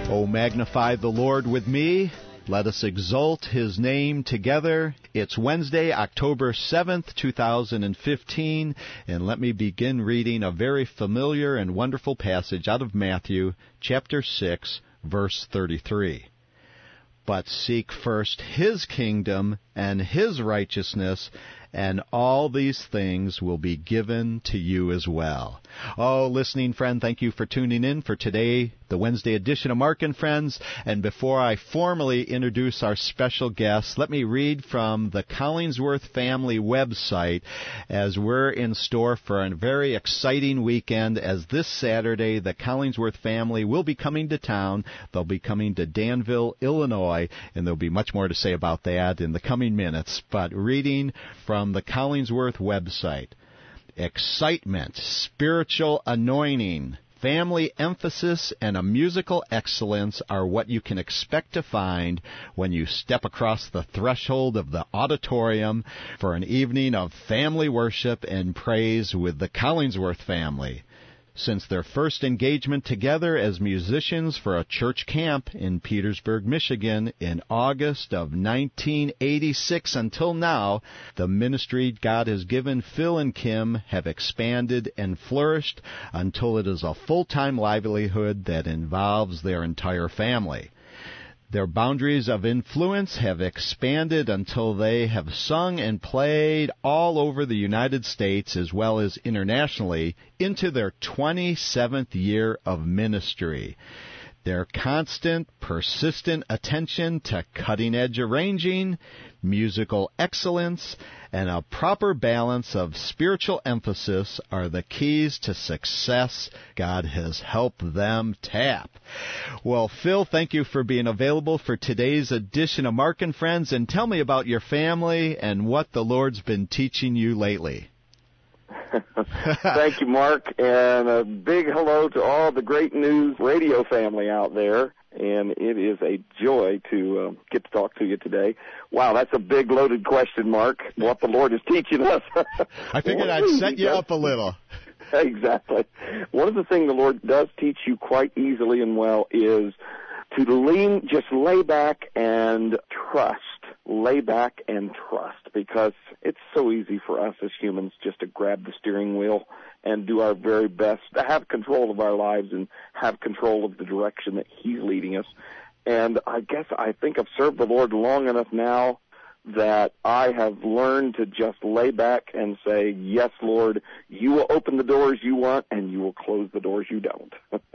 O magnify the Lord with me. Let us exalt His name together. It's Wednesday, October 7th, 2015, and let me begin reading a very familiar and wonderful passage out of Matthew, chapter 6, verse 33. But seek first His kingdom and His righteousness, and all these things will be given to you as well. Oh, listening friend, thank you for tuning in for today, the Wednesday edition of Mark and Friends. And before I formally introduce our special guest, let me read from the Collingsworth family website, as we're in store for a very exciting weekend, as this Saturday the Collingsworth family will be coming to town. They'll be coming to Danville, Illinois, and there'll be much more to say about that in the coming minutes. But reading from the Collingsworth website: excitement, spiritual anointing, family emphasis, and a musical excellence are what you can expect to find when you step across the threshold of the auditorium for an evening of family worship and praise with the Collingsworth family. Since their first engagement together as musicians for a church camp in Petersburg, Michigan in August of 1986 until now, the ministry God has given Phil and Kim have expanded and flourished until it is a full-time livelihood that involves their entire family. Their boundaries of influence have expanded until they have sung and played all over the United States as well as internationally into their 27th year of ministry. Their constant, persistent attention to cutting-edge arranging, musical excellence, and a proper balance of spiritual emphasis are the keys to success God has helped them tap. Well, Phil, thank you for being available for today's edition of Mark and Friends, and tell me about your family and what the Lord's been teaching you lately. Thank you, Mark, and a big hello to all the Great News radio family out there. And it is a joy to get to talk to you today. Wow, that's a big, loaded question, Mark, what the Lord is teaching us. I figured I'd set you up a little. Exactly. One of the things the Lord does teach you quite easily and well is to just lay back and trust. Lay back and trust, because it's so easy for us as humans just to grab the steering wheel and do our very best to have control of our lives and have control of the direction that He's leading us. And I think I've served the Lord long enough now that I have learned to just lay back and say, yes, Lord, you will open the doors you want and you will close the doors you don't.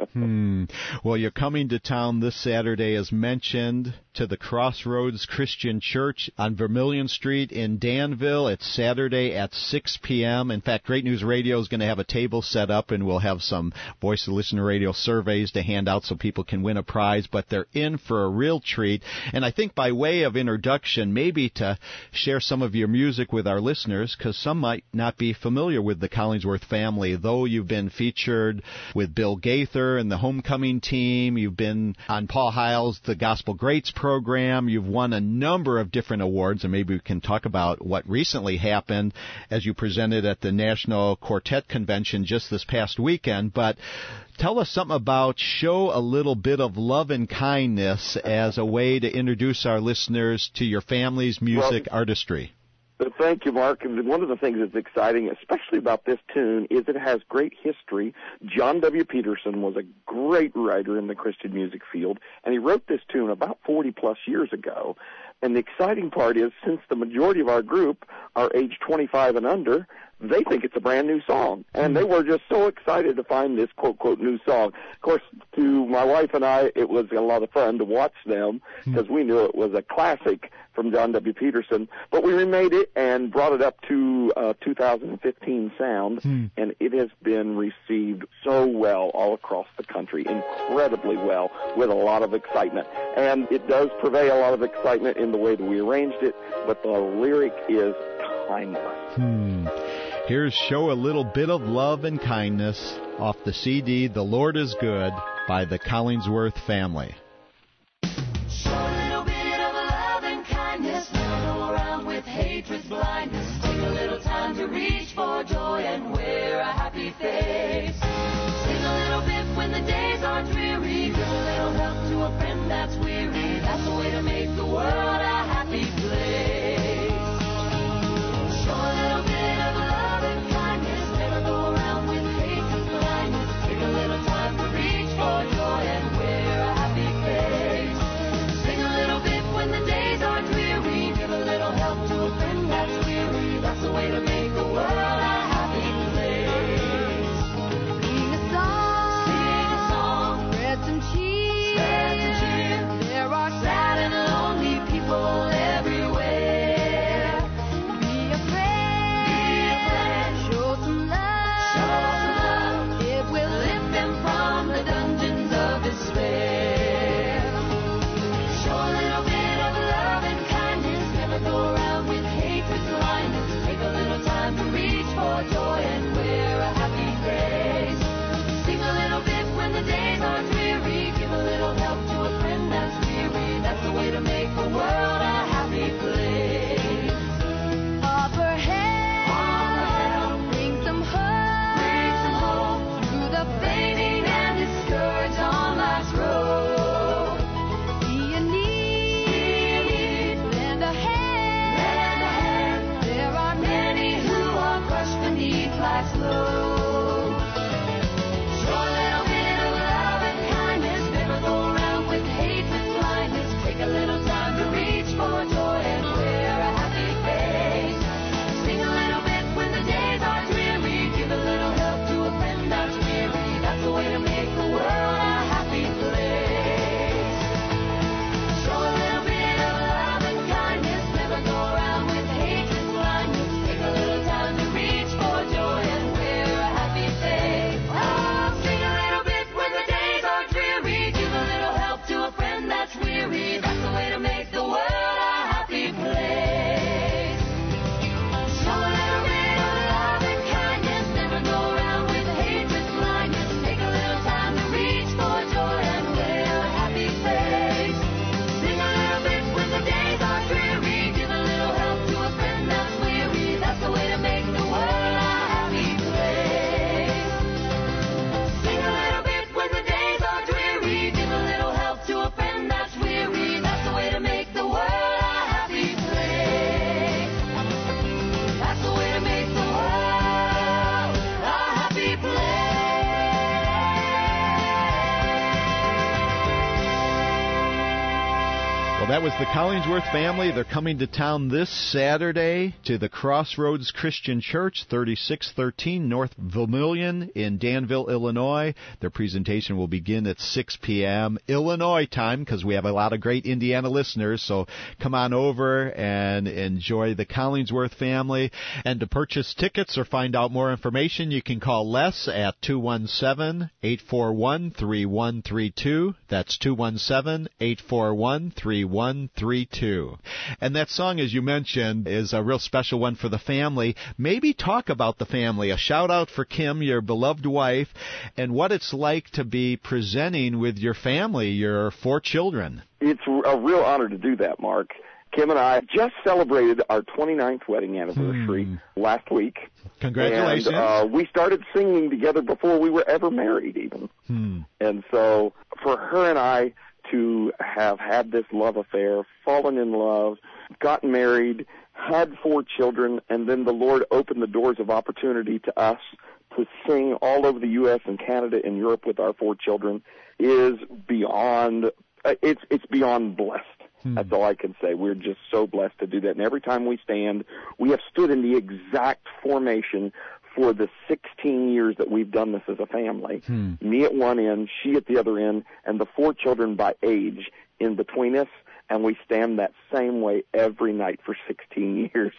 Well, you're coming to town this Saturday, as mentioned, to the Crossroads Christian Church on Vermilion Street in Danville. It's Saturday at 6 p.m. In fact, Great News Radio is going to have a table set up, and we'll have some Voice of Listener Radio surveys to hand out so people can win a prize. But they're in for a real treat. And I think by way of introduction, maybe to share some of your music with our listeners, because some might not be familiar with the Collingsworth family, though you've been featured with Bill Gaither and the Homecoming Team. You've been on Paul Heil's The Gospel Greats program. You've won a number of different awards, and maybe we can talk about what recently happened as you presented at the National Quartet Convention just this past weekend. But tell us something about Show a Little Bit of Love and Kindness as a way to introduce our listeners to your family's music artistry. Thank you, Mark. And one of the things that's exciting, especially about this tune, is it has great history. John W. Peterson was a great writer in the Christian music field, and he wrote this tune about 40-plus years ago. And the exciting part is, since the majority of our group are age 25 and under, they think it's a brand new song. And they were just so excited to find this quote-quote new song. Of course, to my wife and I, it was a lot of fun to watch them, because we knew it was a classic from John W. Peterson. But we remade it and brought it up to 2015 sound, and it has been received so well all across the country, incredibly well, with a lot of excitement. And it does purvey a lot of excitement in the way that we arranged it, but the lyric is timeless. Here's Show a Little Bit of Love and Kindness off the CD The Lord is Good by the Collingsworth family. Show a little bit of love and kindness, never go around with hatred's blindness. Take a little time to reach for joy and wear a happy face. Sing a little bit when the days are dreary, give a little help to a Well, that was the Collingsworth family. They're coming to town this Saturday to the Crossroads Christian Church, 3613 North Vermilion in Danville, Illinois. Their presentation will begin at 6 p.m. Illinois time, because we have a lot of great Indiana listeners. So come on over and enjoy the Collingsworth family. And to purchase tickets or find out more information, you can call Les at 217-841-3132. That's 217-841-3132. 132. And that song, as you mentioned, is a real special one for the family. Maybe talk about the family. A shout-out for Kim, your beloved wife, and what it's like to be presenting with your family, your 4 children. It's a real honor to do that, Mark. Kim and I just celebrated our 29th wedding anniversary last week. Congratulations. And we started singing together before we were ever married, even. And so for her and I to have had this love affair, fallen in love, gotten married, had 4 children, and then the Lord opened the doors of opportunity to us to sing all over the U.S. and Canada and Europe with our 4 children is beyond, it's beyond blessed. That's all I can say. We're just so blessed to do that. And every time we stand, we have stood in the exact formation for the 16 years that we've done this as a family. Me at one end, she at the other end, and the 4 children by age in between us, and we stand that same way every night for 16 years.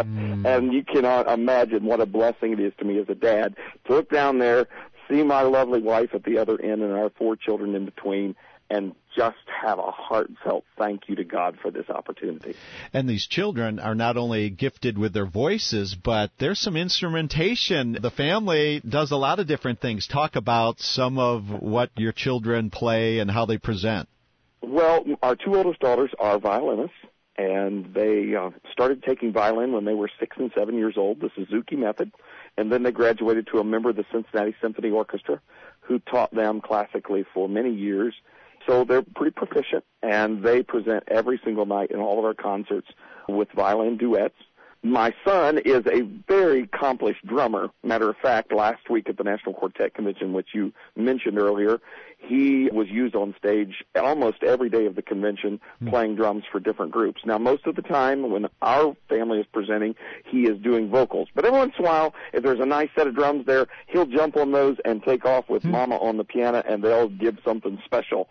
And you cannot imagine what a blessing it is to me as a dad to look down there, see my lovely wife at the other end and our 4 children in between, and just have a heartfelt thank you to God for this opportunity. And these children are not only gifted with their voices, but there's some instrumentation. The family does a lot of different things. Talk about some of what your children play and how they present. Well, our 2 oldest daughters are violinists, and they started taking violin when they were 6 and 7 years old, the Suzuki method, and then they graduated to a member of the Cincinnati Symphony Orchestra who taught them classically for many years. So they're pretty proficient, and they present every single night in all of our concerts with violin duets. My son is a very accomplished drummer. Matter of fact, last week at the National Quartet Convention, which you mentioned earlier, he was used on stage almost every day of the convention playing drums for different groups. Now, most of the time when our family is presenting, he is doing vocals. But every once in a while, if there's a nice set of drums there, he'll jump on those and take off with Mama on the piano, and they'll give something special.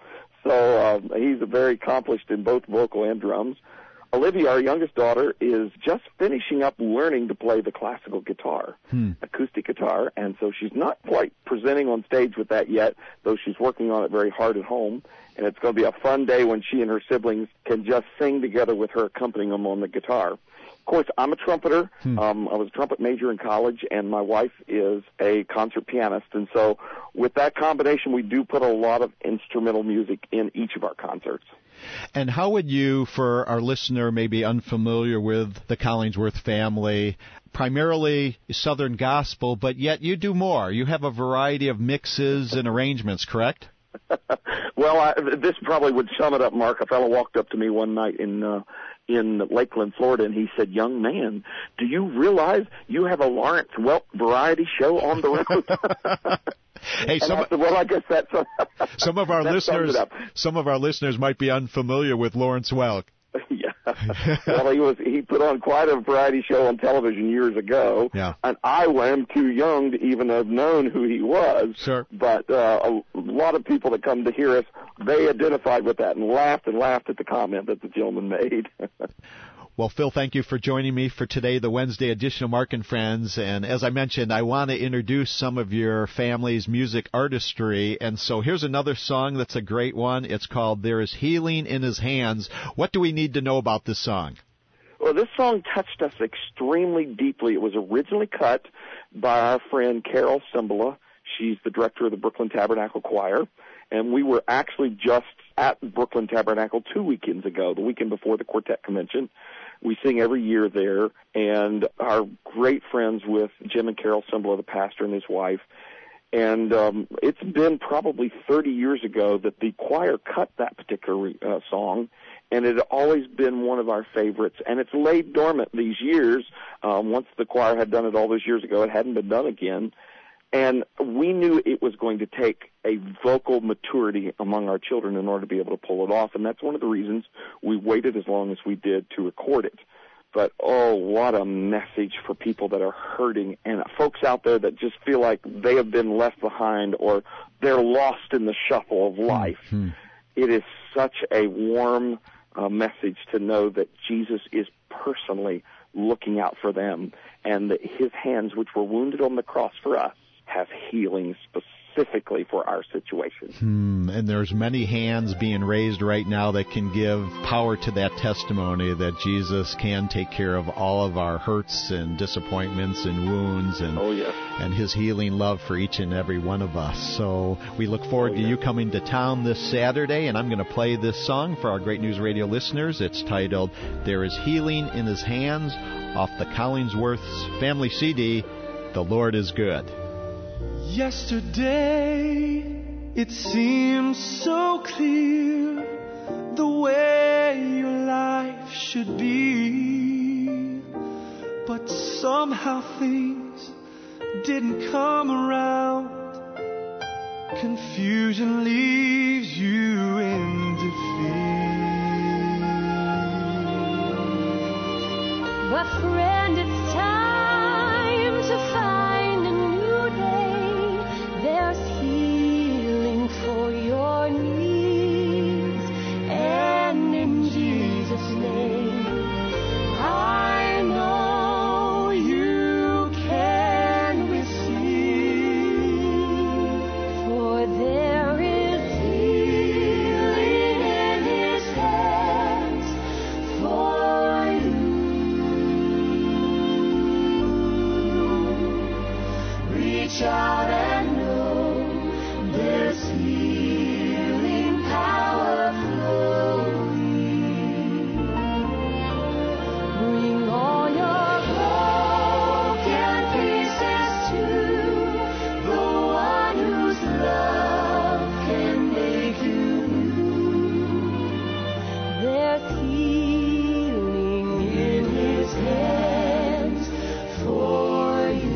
So he's very accomplished in both vocal and drums. Olivia, our youngest daughter, is just finishing up learning to play the classical guitar, acoustic guitar, and so she's not quite presenting on stage with that yet, though she's working on it very hard at home. And it's going to be a fun day when she and her siblings can just sing together with her accompanying them on the guitar. Of course, I'm a trumpeter. I was a trumpet major in college, and my wife is a concert pianist. And so with that combination, we do put a lot of instrumental music in each of our concerts. And how would you, for our listener maybe unfamiliar with the Collingsworth family, primarily Southern gospel, but yet you do more. You have a variety of mixes and arrangements, correct? Well, this probably would sum it up, Mark. A fellow walked up to me one night in Lakeland, Florida, and he said, "Young man, do you realize you have a Lawrence Welk variety show on the road?" Hey, I said, well, I guess that's some of our listeners might be unfamiliar with Lawrence Welk. Yeah. Well, he put on quite a variety show on television years ago, and I am too young to even have known who he was. Sure. But a lot of people that come to hear us, they identified with that and laughed at the comment that the gentleman made. Well, Phil, thank you for joining me for today, the Wednesday edition of Mark and Friends. And as I mentioned, I want to introduce some of your family's music artistry. And so here's another song that's a great one. It's called There Is Healing in His Hands. What do we need to know about this song? Well, this song touched us extremely deeply. It was originally cut by our friend Carol Cymbala. She's the director of the Brooklyn Tabernacle Choir. And we were actually just at Brooklyn Tabernacle 2 weekends ago, the weekend before the Quartet Convention. We sing every year there, and are great friends with Jim and Carol Cymbala, the pastor, and his wife. And it's been probably 30 years ago that the choir cut that particular song, and it had always been one of our favorites. And it's laid dormant these years. Once the choir had done it all those years ago, it hadn't been done again. And we knew it was going to take a vocal maturity among our children in order to be able to pull it off. And that's one of the reasons we waited as long as we did to record it. But, oh, what a message for people that are hurting and folks out there that just feel like they have been left behind or they're lost in the shuffle of life. Mm-hmm. It is such a warm message to know that Jesus is personally looking out for them and that his hands, which were wounded on the cross for us, have healing specifically for our situation. And there's many hands being raised right now that can give power to that testimony that Jesus can take care of all of our hurts and disappointments and wounds and his healing love for each and every one of us. So we look forward to you coming to town this Saturday, and I'm going to play this song for our Great News Radio listeners. It's titled There is Healing in His Hands off the Collingsworth's family CD, The Lord is Good. Yesterday, it seemed so clear the way your life should be. But somehow things didn't come around. Confusion leaves you in defeat. But friend, it's time to find a new day. There's healing for your needs, and in Jesus' name, I know you can receive, for there is healing in his hands for you. Reach out and there's healing power flowing. Bring all your broken pieces to the one whose love can make you new. There's healing in his hands for you.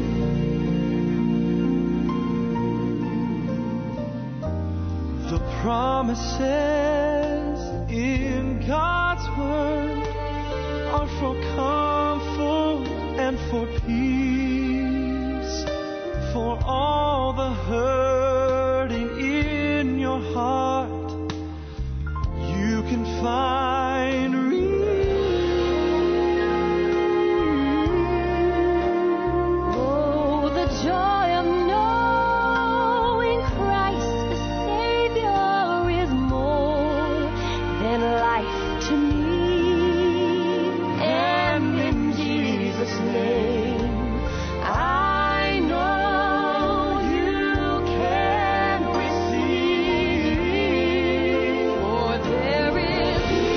The promises in God's Word are for comfort and for peace, for all the hurting in your heart. You can find relief. Oh, the joy of knowing Christ the Savior is more than life to me. And in Jesus' name, I know you can receive. For there is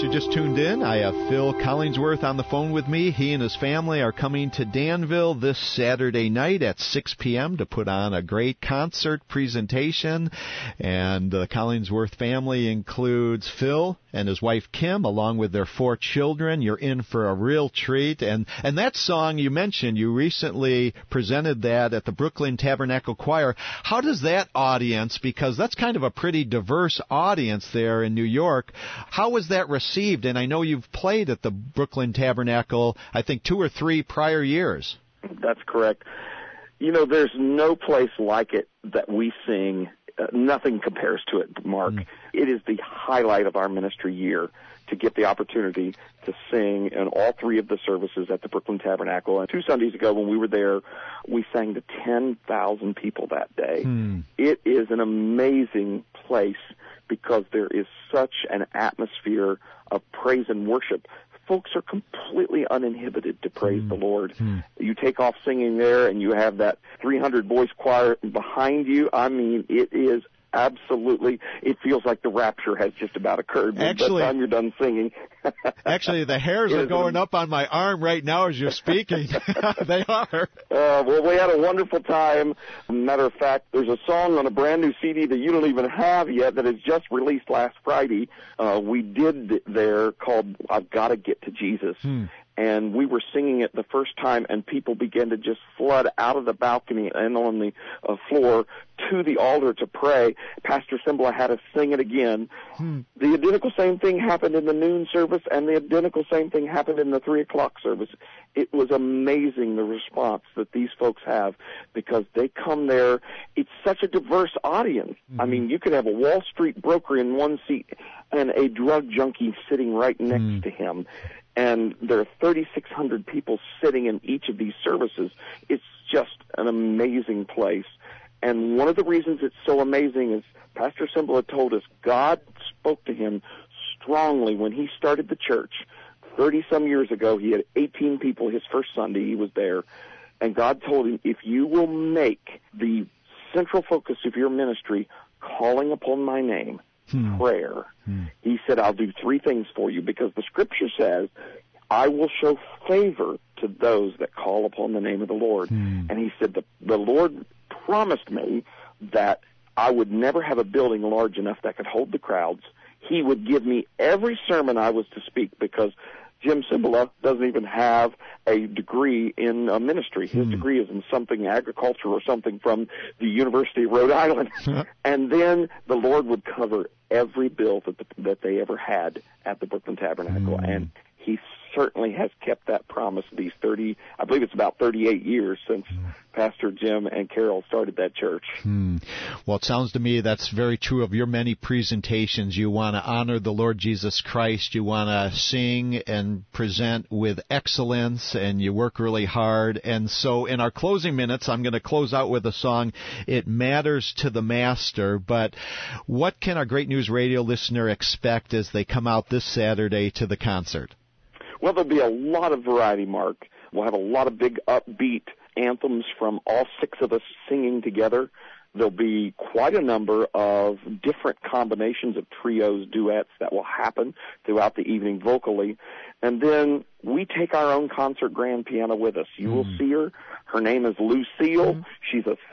case you just tuned in, I have Phil Collingsworth on the phone with me. He and his family are coming to Danville this Saturday night at 6 p.m. to put on a great concert presentation. And the Collingsworth family includes Phil and his wife Kim, along with their 4 children. You're in for a real treat. And that song you mentioned, you recently presented that at the Brooklyn Tabernacle Choir. How does that audience, because that's kind of a pretty diverse audience there in New York, how was that received? And I know you've played at the Brooklyn Tabernacle, I think 2 or 3 prior years. That's correct. You know, there's no place like it that we sing. Nothing compares to it, Mark. It is the highlight of our ministry year to get the opportunity to sing in all 3 of the services at the Brooklyn Tabernacle. And 2 Sundays ago when we were there, we sang to 10,000 people that day. It is an amazing place because there is such an atmosphere of praise and worship. Folks are completely uninhibited to praise the Lord. You take off singing there and you have that 300-voice choir behind you. I mean, it is absolutely, it feels like the rapture has just about occurred by the time you're done singing. Actually, the hairs are going up on my arm right now as you're speaking. They are. Well, we had a wonderful time. Matter of fact, there's a song on a brand new CD that you don't even have yet that is just released last Friday. We did there called I've Gotta Get to Jesus. And we were singing it the first time, and people began to just flood out of the balcony and on the floor to the altar to pray. Pastor Cymbala had us sing it again. The identical same thing happened in the noon service, and the identical same thing happened in the 3 o'clock service. It was amazing, the response that these folks have, because they come there. It's such a diverse audience. I mean, you could have a Wall Street broker in one seat and a drug junkie sitting right next to him. And there are 3,600 people sitting in each of these services. It's just an amazing place. And one of the reasons it's so amazing is Pastor Cymbala told us God spoke to him strongly when he started the church. 30-some years ago, he had 18 people his first Sunday he was there. And God told him, if you will make the central focus of your ministry calling upon my name, prayer, he said, I'll do 3 things for you, because the scripture says, I will show favor to those that call upon the name of the Lord. And he said, the Lord promised me that I would never have a building large enough that could hold the crowds. He would give me every sermon I was to speak, because Jim Cymbala doesn't even have a degree in ministry. His degree is in something agriculture or something from the University of Rhode Island. And then the Lord would cover every bill that they ever had at the Brooklyn Tabernacle. And he certainly has kept that promise these 30, I believe it's about 38 years since Pastor Jim and Carol started that church. Well, it sounds to me that's very true of your many presentations. You want to honor the Lord Jesus Christ. You want to sing and present with excellence, and you work really hard. And so in our closing minutes, I'm going to close out with a song, It Matters to the Master. But what can our Great News Radio listener expect as they come out this Saturday to the concert? Well, there'll be a lot of variety, Mark. We'll have a lot of big upbeat anthems from all 6 of us singing together. There'll be quite a number of different combinations of trios, duets that will happen throughout the evening vocally. And then we take our own concert grand piano with us. You will see her. Her name is Lucille. She's a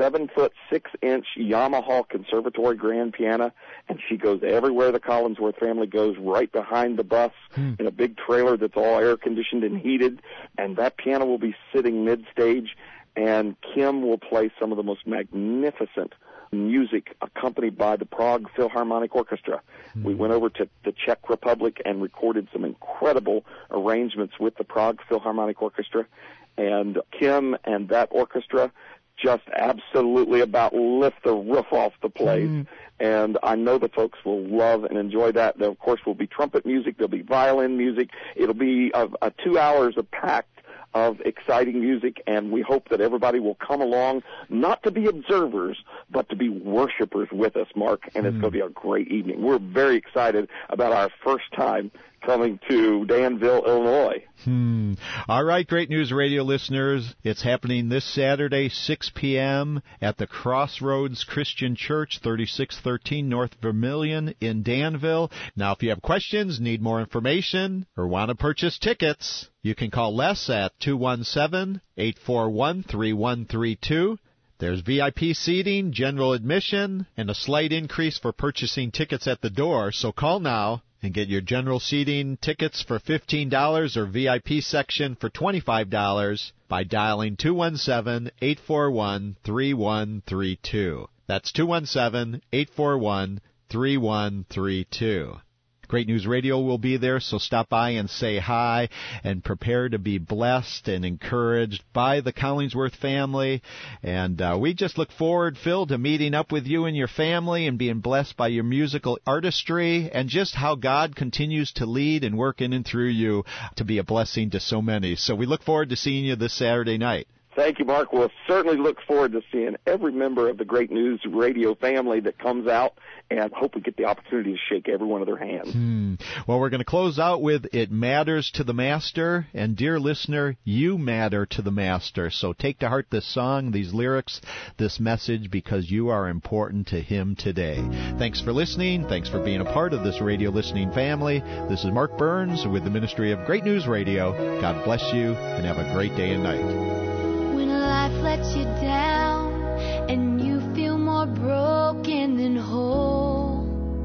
7'6" Yamaha Conservatory grand piano, and she goes everywhere the Collingsworth family goes, right behind the bus in a big trailer that's all air-conditioned and heated. And that piano will be sitting mid-stage, and Kim will play some of the most magnificent music accompanied by the Prague Philharmonic Orchestra. We went over to the Czech Republic and recorded some incredible arrangements with the Prague Philharmonic Orchestra, and Kim and that orchestra just absolutely about lift the roof off the place. And I know the folks will love and enjoy that. There, of course, will be trumpet music. There'll be violin music. It'll be 2 hours of packed of exciting music, and we hope that everybody will come along, not to be observers, but to be worshipers with us, Mark, and it's going to be a great evening. We're very excited about our first time coming to Danville, Illinois. All right, Great News Radio listeners, it's happening this Saturday, 6 p.m. at the Crossroads Christian Church, 3613 North Vermilion in Danville. Now, if you have questions, need more information, or want to purchase tickets, you can call Les at 217-841-3132. There's VIP seating, general admission, and a slight increase for purchasing tickets at the door, so call now and get your general seating tickets for $15 or VIP section for $25 by dialing 217-841-3132. That's 217-841-3132. Great News Radio will be there, so stop by and say hi and prepare to be blessed and encouraged by the Collingsworth family. And we just look forward, Phil, to meeting up with you and your family and being blessed by your musical artistry and just how God continues to lead and work in and through you to be a blessing to so many. So we look forward to seeing you this Saturday night. Thank you, Mark. We'll certainly look forward to seeing every member of the Great News Radio family that comes out, and hope we get the opportunity to shake every one of their hands. Well, we're going to close out with It Matters to the Master, and dear listener, you matter to the Master. So take to heart this song, these lyrics, this message, because you are important to Him today. Thanks for listening. Thanks for being a part of this radio listening family. This is Mark Burns with the Ministry of Great News Radio. God bless you, and have a great day and night. Life lets you down and you feel more broken than whole.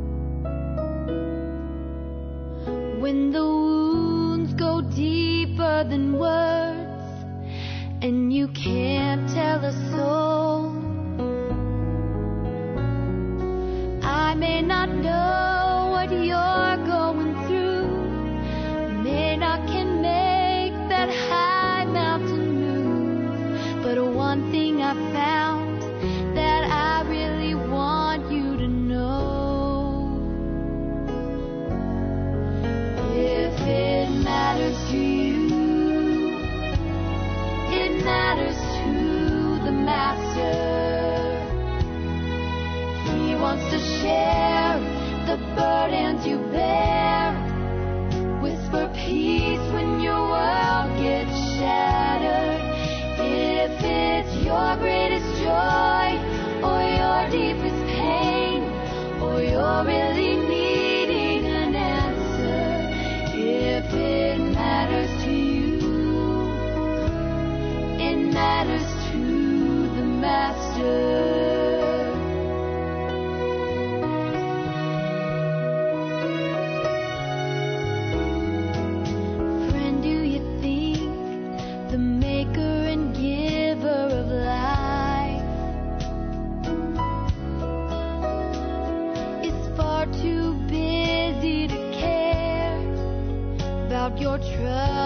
When the wounds go deeper than words and you can't tell a soul. I may not know what you're going through, may not can make that high mountain. But one thing I found that I really want you to know. If it matters to you, it matters to the Master. He wants to share the burdens you bear. Whisper peace when your world gets shattered. If it's your greatest joy, or your deepest pain, or you're really needing an answer, if it matters to you, it matters to the Master. Your trust.